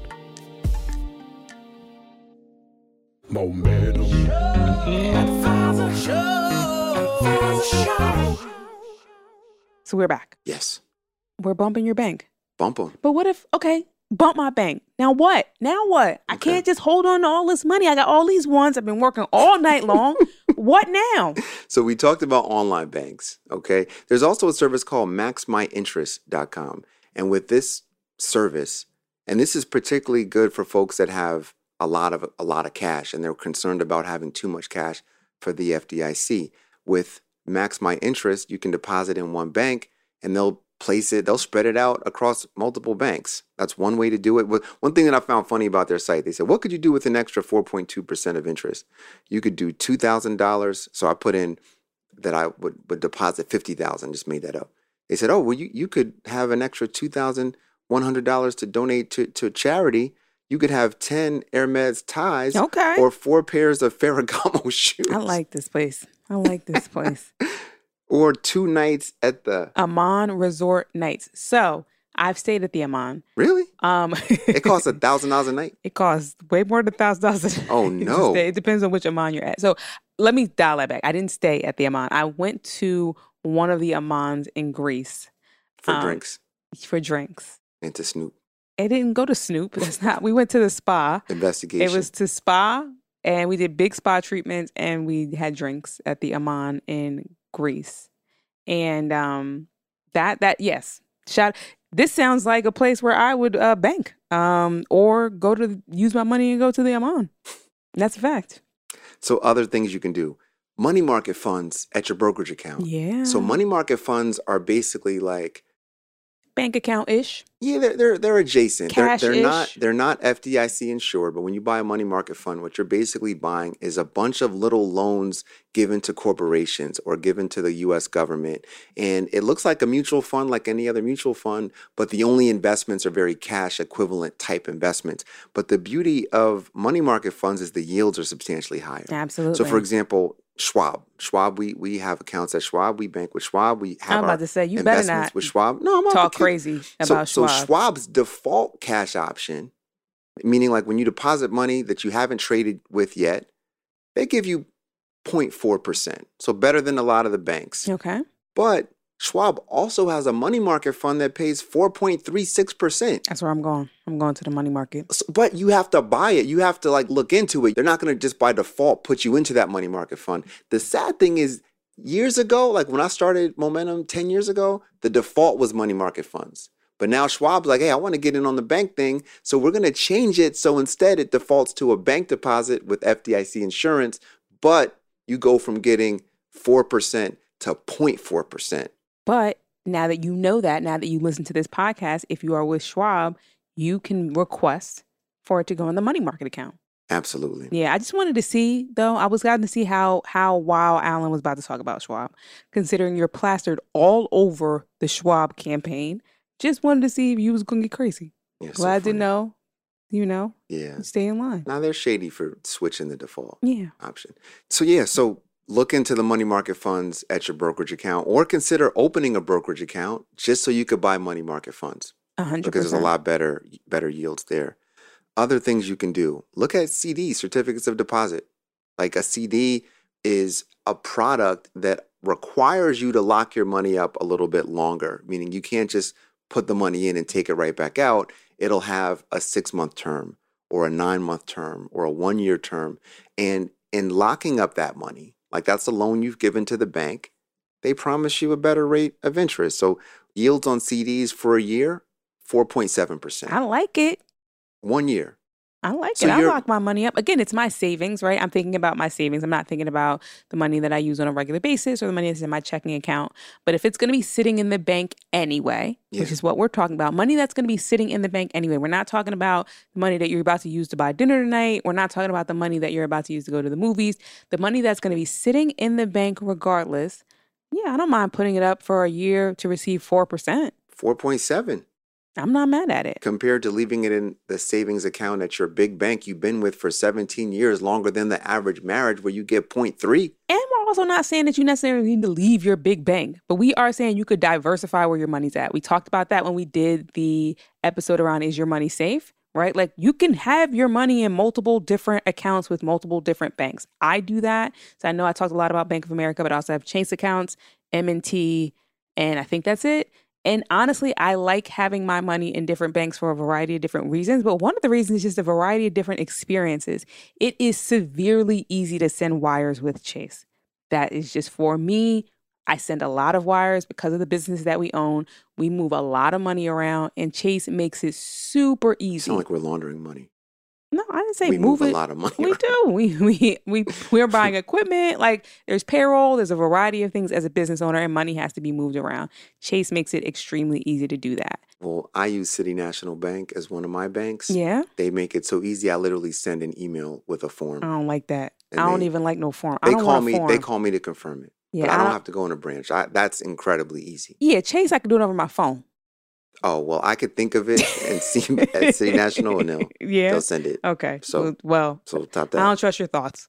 Momentum. So we're back. Yes. We're bumping your bank. Bump them. But what if, okay, bump my bank. Now what? Now what? I Okay. can't just hold on to all this money. I got all these ones. I've been working all night long. What now? So we talked about online banks, okay? There's also a service called max my interest dot com. And with this service, and this is particularly good for folks that have a lot of a lot of cash and they're concerned about having too much cash for the F D I C. With Max My Interest, you can deposit in one bank and they'll place it, they'll spread it out across multiple banks. That's one way to do it. One thing that I found funny about their site, they said, what could you do with an extra four point two percent of interest? You could do two thousand dollars. So I put in that I would, would deposit fifty thousand dollars, just made that up. They said, oh, well, you, you could have an extra two thousand one hundred dollars to donate to, to charity. You could have ten Hermes ties Okay. or four pairs of Ferragamo shoes. I like this place. I like this place. Or two nights at the... Amman Resort Nights. So I've stayed at the Amman. Really? Um, It costs one thousand dollars a night? It costs way more than one thousand dollars. Oh, no. It depends on which Amman you're at. So let me dial that back. I didn't stay at the Amman. I went to one of the Ammans in Greece. For Um, drinks For drinks. and to Snoop. It didn't go to Snoop. That's not. We went to the spa. Investigation. It was to spa, and we did big spa treatments, and we had drinks at the Amman in Greece. And um, that that yes, shout. This sounds like a place where I would uh, bank, um, or go to use my money and go to the Amman. That's a fact. So other things you can do. Money market funds at your brokerage account. Yeah. So money market funds are basically like, Bank account ish. yeah, they're they're, they're adjacent. They're, they're not Cash-ish. they're not F D I C insured, but when you buy a money market fund, what you're basically buying is a bunch of little loans given to corporations or given to the U S government. And it looks like a mutual fund like any other mutual fund, but the only investments are very cash equivalent type investments. But the beauty of money market funds is the yields are substantially higher. Absolutely. So for example, Schwab. Schwab, we we have accounts at Schwab. We bank with Schwab. We have I'm about our to say, you better investments not with Schwab. No, I'm not talk kidding. crazy So, about so Schwab. Schwab's default cash option, meaning like when you deposit money that you haven't traded with yet, they give you zero point four percent. So better than a lot of the banks. Okay. But Schwab also has a money market fund that pays four point three six percent. That's where I'm going. I'm going to the money market. So, but you have to buy it. You have to like look into it. They're not going to just by default put you into that money market fund. The sad thing is years ago, like when I started Momentum ten years ago, the default was money market funds. But now Schwab's like, hey, I want to get in on the bank thing. So we're going to change it. So instead it defaults to a bank deposit with F D I C insurance, but you go from getting four percent to zero point four percent. But now that you know that, now that you listen to this podcast, if you are with Schwab, you can request for it to go in the money market account. Absolutely. Yeah, I just wanted to see, though, I was glad to see how how wow Alan was about to talk about Schwab, considering you're plastered all over the Schwab campaign. Just wanted to see if you was going to get crazy. Yeah, so Glad to funny. know, you know, Yeah. stay in line. Now they're shady for switching the default Yeah. option. So yeah, so look into the money market funds at your brokerage account or consider opening a brokerage account just so you could buy money market funds one hundred percent. because there's a lot better better yields there. Other things you can do. Look at C Ds, certificates of deposit. Like a C D is a product that requires you to lock your money up a little bit longer, meaning you can't just put the money in and take it right back out. It'll have a six-month term or a nine-month term or a one-year term. And in locking up that money, like that's a loan you've given to the bank, they promise you a better rate of interest. So yields on C Ds for a year, four point seven percent. I like it. One year, I like So it. I you're- lock my money up. Again, it's my savings, right? I'm thinking about my savings. I'm not thinking about the money that I use on a regular basis or the money that's in my checking account. But if it's going to be sitting in the bank anyway, which Yeah. is what we're talking about, money that's going to be sitting in the bank anyway. We're not talking about the money that you're about to use to buy dinner tonight. We're not talking about the money that you're about to use to go to the movies. The money that's going to be sitting in the bank regardless. Yeah, I don't mind putting it up for a year to receive four percent. four point seven. I'm not mad at it. Compared to leaving it in the savings account at your big bank you've been with for seventeen years, longer than the average marriage where you get zero point three. And we're also not saying that you necessarily need to leave your big bank, but we are saying you could diversify where your money's at. We talked about that when we did the episode around Is Your Money Safe? Right? Like you can have your money in multiple different accounts with multiple different banks. I do that. So I know I talked a lot about Bank of America, but I also have Chase accounts, M and T, and I think that's it. And honestly, I like having my money in different banks for a variety of different reasons. But one of the reasons is just a variety of different experiences. It is severely easy to send wires with Chase. That is just for me. I send a lot of wires because of the business that we own. We move a lot of money around, and Chase makes it super easy. Sound like we're laundering money. No, I didn't say We move, move a it. lot of money We around. do. We we we we're buying equipment. Like there's payroll. There's a variety of things as a business owner, and money has to be moved around. Chase makes it extremely easy to do that. Well, I use City National Bank as one of my banks. Yeah, They make it so easy. I literally send an email with a form. I don't like that. And I don't they- even like no form. I They don't call want a me. form. They call me to confirm it. Yeah, but I I don't don't- have to go in a branch. I, that's incredibly easy. Yeah, Chase, I can do it over my phone. Oh well, I could think of it and see at City National, and they'll Yeah. they'll send it. Okay. So- well, So top I don't that. trust your thoughts.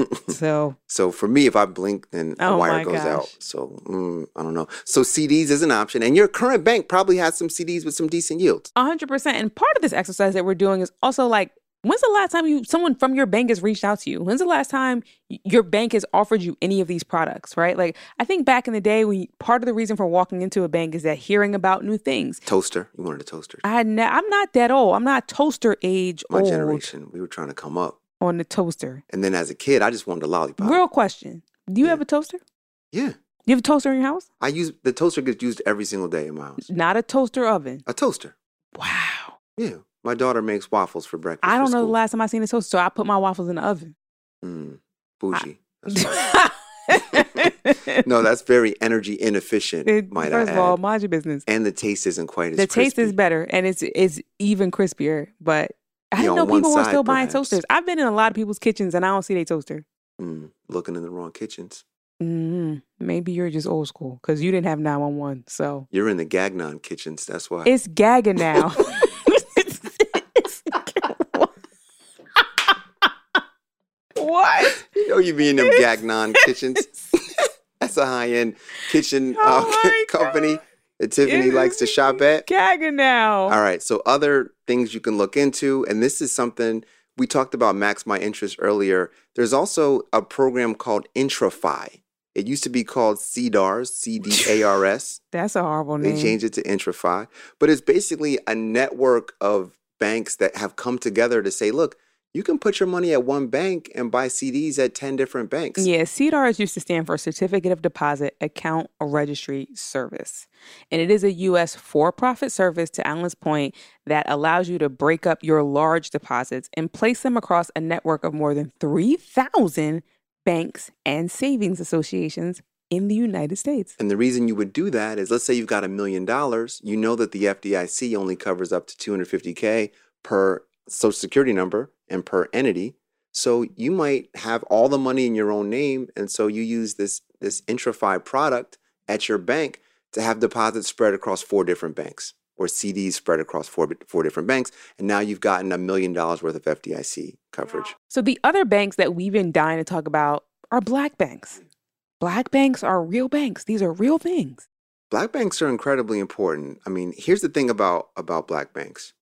So So for me, if I blink, then a Oh wire my goes gosh. out. So mm, I don't know. So C Ds is an option, and your current bank probably has some C Ds with some decent yields. one hundred percent. And part of this exercise that we're doing is also like, when's the last time you someone from your bank has reached out to you? When's the last time y- your bank has offered you any of these products, right? Like, I think back in the day, when part of the reason for walking into a bank is that hearing about new things. Toaster, you wanted a toaster. I had ne- I'm not that old. I'm not toaster age My old generation, we were trying to come up, on the toaster. and then as a kid, I just wanted a lollipop. Real question. Do you Yeah. have a toaster? Yeah, You have a toaster in your house? I use the toaster gets used every single day in my house. Not a toaster oven. A toaster. Wow. Yeah, my daughter makes waffles for breakfast. I for don't know the school. last time I seen a toaster, so I put my waffles in the oven. Mm, bougie. That's right. No, that's very energy inefficient. It- might First I of all, add. mind your business. And the taste isn't quite as The taste is crispy. better and it's it's even crispier. But I Yeah, didn't know on one people were side, still buying perhaps. toasters. I've been in a lot of people's kitchens and I don't see their toaster. Mm, looking in the wrong kitchens. mm Maybe you're just old school because you didn't have nine one one. So You're in the Gagnon kitchens. That's why. it's gagging now. What? You know you be in them Gagnon kitchens. That's a high end kitchen Oh uh, my company God. that Tiffany It likes is to shop at. Gagging now. All right. So other things you can look into, and this is something we talked about Max My Interest earlier. There's also a program called IntraFi. It used to be called C D A R S, C D A R S. That's a horrible They name. changed it to IntraFi. But it's basically a network of banks that have come together to say, look, you can put your money at one bank and buy C Ds at ten different banks. Yeah, C D A R S used to stand for Certificate of Deposit Account Registry Service. And it is a U S for-profit service, to Alan's point, that allows you to break up your large deposits and place them across a network of more than three thousand banks and savings associations in the United States. And the reason you would do that is, let's say you've got a million dollars, you know that the F D I C only covers up to two hundred fifty K per social security number and per entity. So you might have all the money in your own name. And so you use this, this IntraFi product at your bank to have deposits spread across four different banks, or C Ds spread across four, four different banks. And now you've gotten a million dollars worth of F D I C coverage. So the other banks that we've been dying to talk about are black banks. Black banks are real banks. These are real things. Black banks are incredibly important. I mean, here's the thing about, about black banks.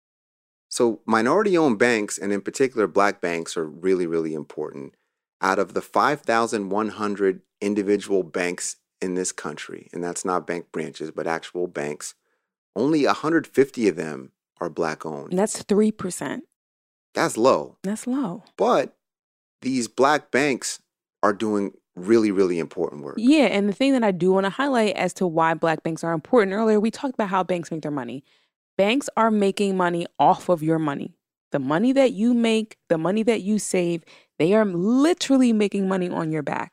So minority-owned banks, and in particular black banks, are really, really important. Out of the five thousand one hundred individual banks in this country, and that's not bank branches, but actual banks, only one hundred fifty of them are black-owned. And that's three percent. That's low. That's low. But these black banks are doing really, really important work. Yeah, and the thing that I do want to highlight as to why black banks are important, earlier we talked about how banks make their money. Banks are making money off of your money. The money that you make, the money that you save, they are literally making money on your back.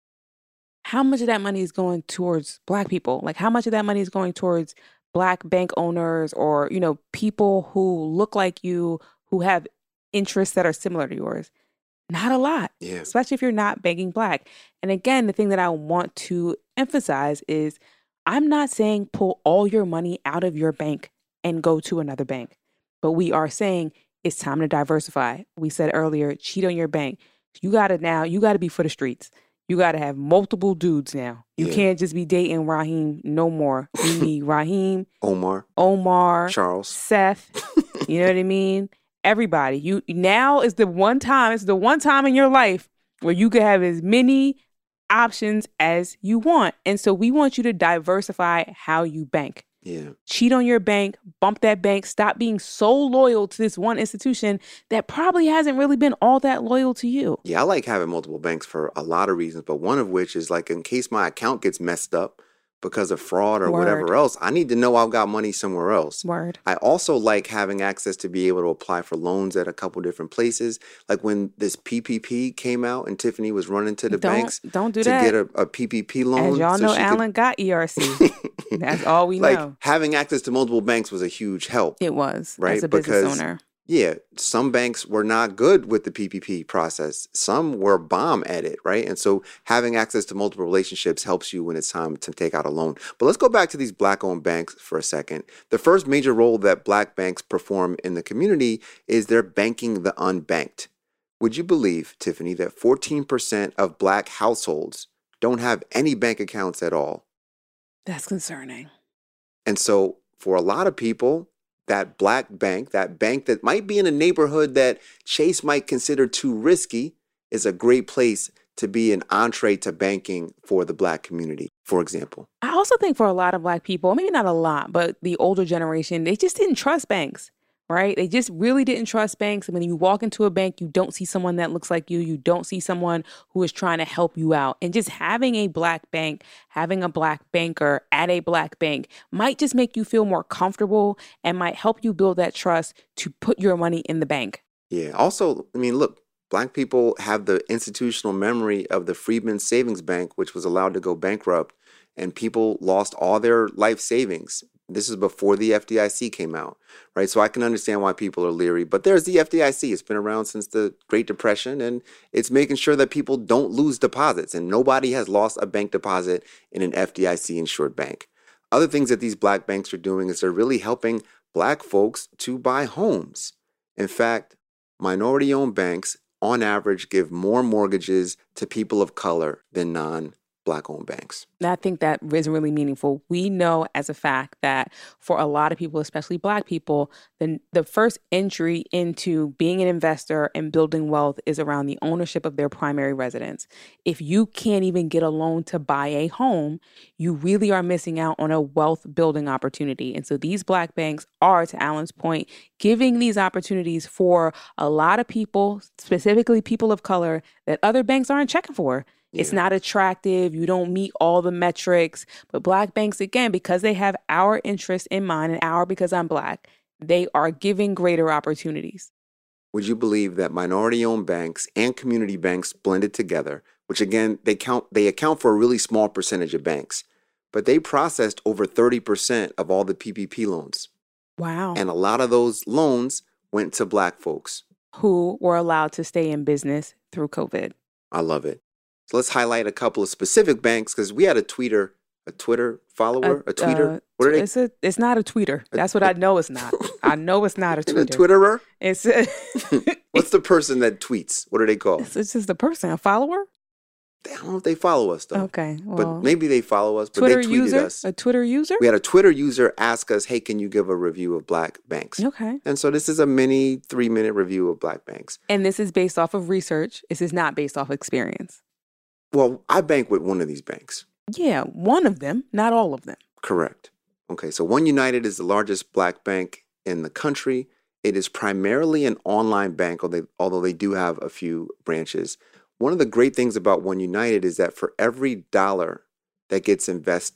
How much of that money is going towards Black people? Like, how much of that money is going towards Black bank owners or, you know, people who look like you, who have interests that are similar to yours? Not a lot, Yeah. especially if you're not banking Black. And again, the thing that I want to emphasize is I'm not saying pull all your money out of your bank and go to another bank, but we are saying it's time to diversify. We said earlier, cheat on your bank. You got to now, you got to be for the streets. You got to have multiple dudes now. You Yeah. can't just be dating Raheem no more. You need Raheem, Omar, Omar, Charles. Seth. You know what I mean? Everybody. You now is the one time, it's the one time in your life where you can have as many options as you want. And so we want you to diversify how you bank. Yeah. Cheat on your bank, bump that bank, stop being so loyal to this one institution that probably hasn't really been all that loyal to you. Yeah, I like having multiple banks for a lot of reasons, but one of which is like in case my account gets messed up because of fraud or Word. whatever else, I need to know I've got money somewhere else. Word. I also like having access to be able to apply for loans at a couple different places. Like when this P P P came out and Tiffany was running to the Don't- banks don't do to that. get a, a P P P loan. As y'all so know, she could- Alan got E R C. That's all we like know. having access to multiple banks was a huge help. It was, Right, as a business because- owner. Yeah, some banks were not good with the P P P process. Some were bomb at it, right? And so having access to multiple relationships helps you when it's time to take out a loan. But let's go back to these Black-owned banks for a second. The first major role that Black banks perform in the community is they're banking the unbanked. Would you believe, Tiffany, that fourteen percent of Black households don't have any bank accounts at all? That's concerning. And so for a lot of people, that Black bank, that bank that might be in a neighborhood that Chase might consider too risky, is a great place to be an entree to banking for the Black community, for example. I also think for a lot of Black people, maybe not a lot, but the older generation, they just didn't trust banks, right? They just really didn't trust banks. And when you walk into a bank, you don't see someone that looks like you. You don't see someone who is trying to help you out. And just having a Black bank, having a Black banker at a Black bank might just make you feel more comfortable and might help you build that trust to put your money in the bank. Yeah. Also, I mean, look, Black people have the institutional memory of the Freedmen's Savings Bank, which was allowed to go bankrupt, and people lost all their life savings. This is before the F D I C came out, right? So I can understand why people are leery, but there's the F D I C. It's been around since the Great Depression, and it's making sure that people don't lose deposits, and nobody has lost a bank deposit in an F D I C insured bank. Other things that these Black banks are doing is they're really helping Black folks to buy homes. In fact, minority-owned banks, on average, give more mortgages to people of color than non Black-owned banks. And I think that is really meaningful. We know as a fact that for a lot of people, especially Black people, the, the first entry into being an investor and building wealth is around the ownership of their primary residence. If you can't even get a loan to buy a home, you really are missing out on a wealth building opportunity. And so these Black banks are, to Alan's point, giving these opportunities for a lot of people, specifically people of color, that other banks aren't checking for. It's not attractive. You don't meet all the metrics. But Black banks, again, because they have our interests in mind and our because I'm Black, they are giving greater opportunities. Would you believe that minority-owned banks and community banks blended together, which again, they count they account for a really small percentage of banks, but they processed over thirty percent of all the P P P loans. Wow. And a lot of those loans went to Black folks. Who were allowed to stay in business through COVID. I love it. So let's highlight a couple of specific banks because we had a tweeter, a Twitter follower, a, tweeter. Uh, what are they? It's a. It's not a tweeter. That's what I know. It's not. I know it's not a A tweeter. Twitterer? It's a, What's the person that tweets? What are they called? it's just a person, a follower. I don't know if they follow us though. Okay, well, But maybe they follow us, but Twitter they tweeted user, us. a Twitter user. We had a Twitter user ask us, hey, can you give a review of Black banks? Okay, And so this is a mini three minute review of Black banks. and this is based off of research. This is not based off experience. Well, I bank with one of these banks. Yeah, one of them, not all of them. Correct. Okay, so One United is the largest Black bank in the country. It is primarily an online bank, although they, although they do have a few branches. One of the great things about One United is that for every dollar that gets invested,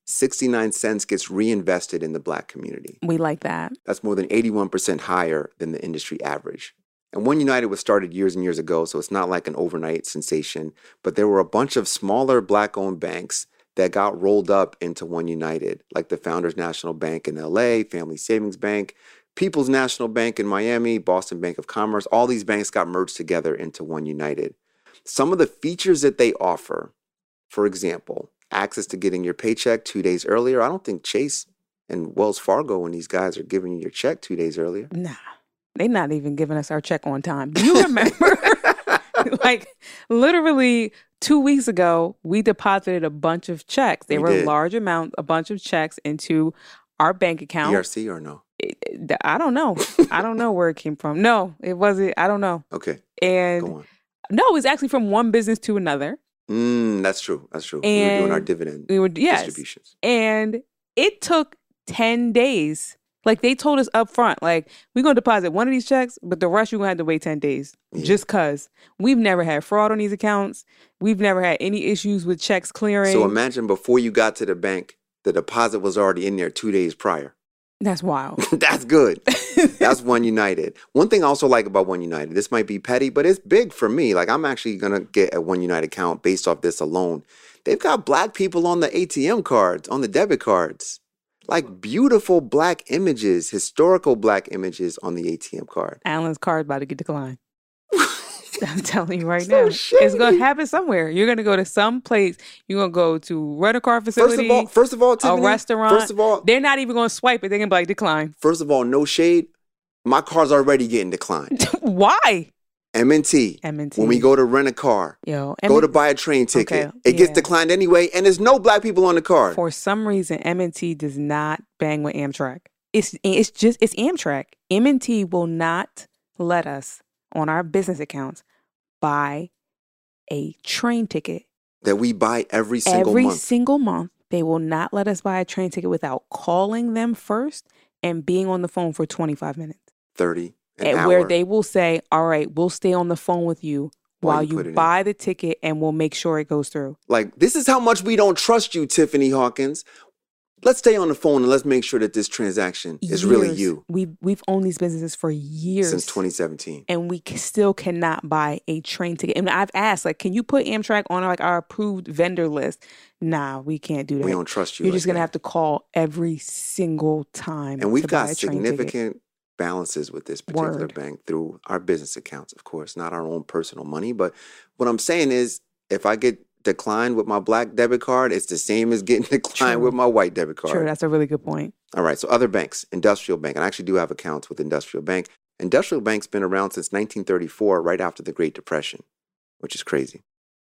sixty-nine cents gets reinvested in the Black community. We like that. That's more than eighty-one percent higher than the industry average. And One United was started years and years ago, so it's not like an overnight sensation. But there were a bunch of smaller Black-owned banks that got rolled up into One United, like the Founders National Bank in L A, Family Savings Bank, People's National Bank in Miami, Boston Bank of Commerce. All these banks got merged together into One United. Some of the features that they offer, for example, access to getting your paycheck two days earlier. I don't think Chase and Wells Fargo and these guys are giving you your check two days earlier. Nah, they're not even giving us our check on time. Do you remember? Like, literally two weeks ago, we deposited a bunch of checks. They We were did. large amount, a bunch of checks into our bank account. E R C or no? I don't know. I don't know where it came from. No, it wasn't. I don't know. Okay, And go on. no, it was actually from one business to another. Mm, that's true. That's true. we were doing our And dividend We were, yes. distributions. And it took ten days. Like, they told us up front, like, we're going to deposit one of these checks, but the rest you're going to have to wait ten days. Yeah. Just because. We've never had fraud on these accounts. We've never had any issues with checks clearing. So imagine before you got to the bank, the deposit was already in there two days prior. That's wild. That's good. That's One United. One thing I also like about One United, this might be petty, but it's big for me. Like, I'm actually going to get a One United account based off this alone. They've got Black people on the A T M cards, on the debit cards. Like, beautiful Black images, historical Black images on the A T M card. Alan's card about to get declined. I'm telling you right So now. shady. It's going to happen somewhere. You're going to go to some place. You're going to go to rent a car First facility, of all, first of all, Tiffany, a restaurant. First of all, They're not even going to swipe it. They're going to be like, decline. first of all, no shade. My car's already getting declined. Why? M and T. M and T. When we go to rent a car, Yo, go M- to buy a train ticket, Okay, it gets yeah. declined anyway, and there's no Black people on the card. For some reason, M and T does not bang with Amtrak. It's it's just it's Amtrak. M and T will not let us on our business accounts buy a train ticket That we buy every single every month. single month. They will not let us buy a train ticket without calling them first and being on the phone for twenty-five minutes. thirty an And hour. where they will say, "All right, we'll stay on the phone with you While while you you, put it in." buy the ticket, and we'll make sure it goes through." Like, this is how much we don't trust you, Tiffany Hawkins. Let's stay on the phone and let's make sure that this transaction is really Years. you We've we've owned these businesses for years since twenty seventeen. and we c- still cannot buy a train ticket. And I've asked, like, can you put Amtrak on like our approved vendor list? Nah, we can't do that. We don't trust you. You're like just gonna that. have to call every single time. And we've to buy got a train ticket. significant balances with this particular Word. bank through our business accounts, of course, not our own personal money. But what I'm saying is, if I get declined with my Black debit card, it's the same as getting declined True. with my white debit card. Sure, that's a really good point. All right, so other banks, Industrial Bank. And I actually do have accounts with Industrial Bank. Industrial Bank's been around since nineteen thirty-four, right after the Great Depression, which is crazy.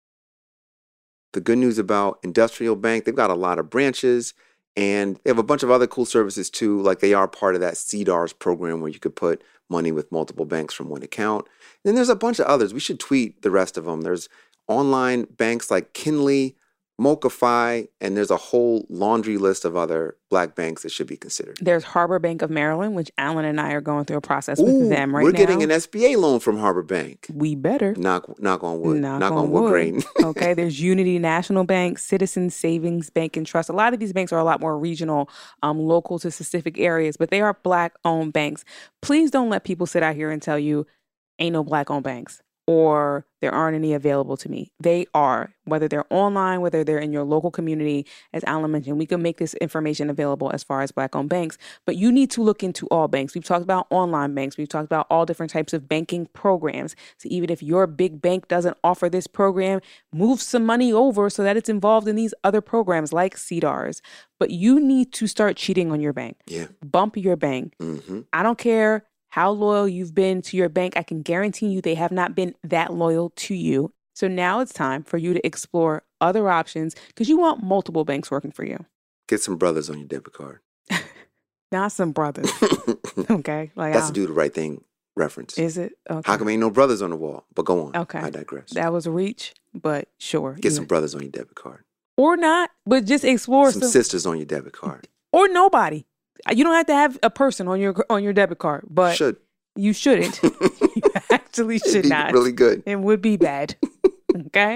The good news about Industrial Bank, they've got a lot of branches and they have a bunch of other cool services too. Like, they are part of that C D A R S program where you could put money with multiple banks from one account. And then there's a bunch of others. We should tweet the rest of them. There's online banks like Kinley, Mochify, and there's a whole laundry list of other Black banks that should be considered. There's Harbor Bank of Maryland, which Alan and I are going through a process Ooh, with them right we're now. getting an S B A loan from Harbor Bank. We better. Knock, knock on wood. Knock, Knock, on, on wood, wood. grain. Okay, there's Unity National Bank, Citizens Savings Bank and Trust. A lot of these banks are a lot more regional, um, local to specific areas, but they are Black-owned banks. Please don't let people sit out here and tell you ain't no Black-owned banks or there aren't any available to me. They are, whether they're online, whether they're in your local community. As Alan mentioned, we can make this information available as far as Black-owned banks, but you need to look into all banks. We've talked about online banks. We've talked about all different types of banking programs. So even if your big bank doesn't offer this program, move some money over so that it's involved in these other programs like C D A R S. But you need to start cheating on your bank. Yeah. Bump your bank. Mm-hmm. I don't care how loyal you've been to your bank. I can guarantee you they have not been that loyal to you. So now it's time for you to explore other options because you want multiple banks working for you. Get some brothers on your debit card. Not some brothers. Okay. Like That's I- the do the right thing reference. Is it? Okay. How come ain't no brothers on the wall? But go on. Okay. I digress. That was a reach, but sure. Get you- some brothers on your debit card. Or not, but just explore Some some. sisters on your debit card. Or nobody. You don't have to have a person on your on your debit card, but Should. you shouldn't. You actually It'd should be not. really good. It would be bad. Okay?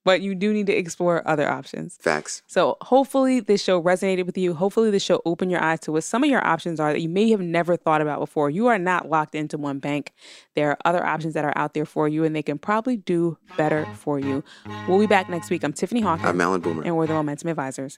but you do need to explore other options. Facts. So hopefully this show resonated with you. Hopefully this show opened your eyes to what some of your options are that you may have never thought about before. You are not locked into one bank. There are other options that are out there for you, and they can probably do better for you. We'll be back next week. I'm Tiffany Hawkins. I'm Alan Boomer. And we're the Momentum Advisors.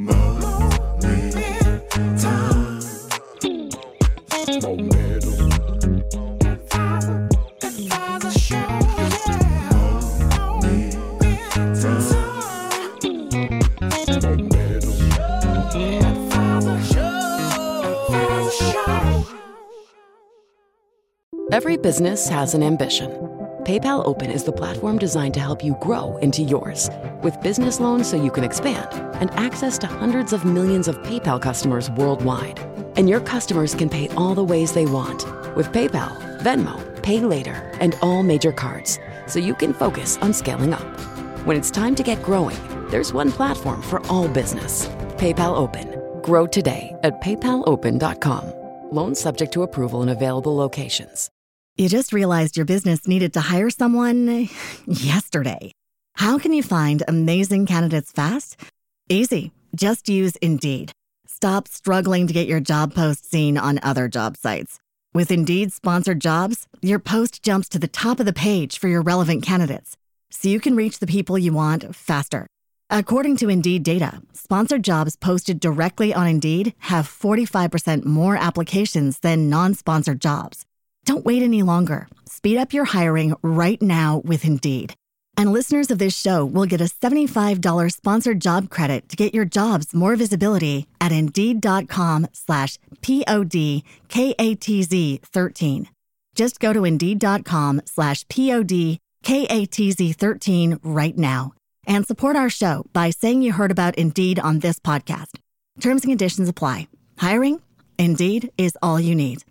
Every business has an ambition. PayPal Open is the platform designed to help you grow into yours. With business loans so you can expand and access to hundreds of millions of PayPal customers worldwide. And your customers can pay all the ways they want with PayPal, Venmo, Pay Later, and all major cards, so you can focus on scaling up. When it's time to get growing, there's one platform for all business. PayPal Open. Grow today at paypal open dot com. Loans subject to approval in available locations. You just realized your business needed to hire someone yesterday. How can you find amazing candidates fast? Easy. Just use Indeed. Stop struggling to get your job post seen on other job sites. With Indeed sponsored jobs, your post jumps to the top of the page for your relevant candidates, so you can reach the people you want faster. According to Indeed data, sponsored jobs posted directly on Indeed have forty-five percent more applications than non-sponsored jobs. Don't wait any longer. Speed up your hiring right now with Indeed. And listeners of this show will get a seventy-five dollars sponsored job credit to get your jobs more visibility at Indeed.com slash P-O-D-K-A-T-Z 13. Just go to Indeed.com slash P-O-D-K-A-T-Z 13 right now and support our show by saying you heard about Indeed on this podcast. Terms and conditions apply. Hiring? Indeed is all you need.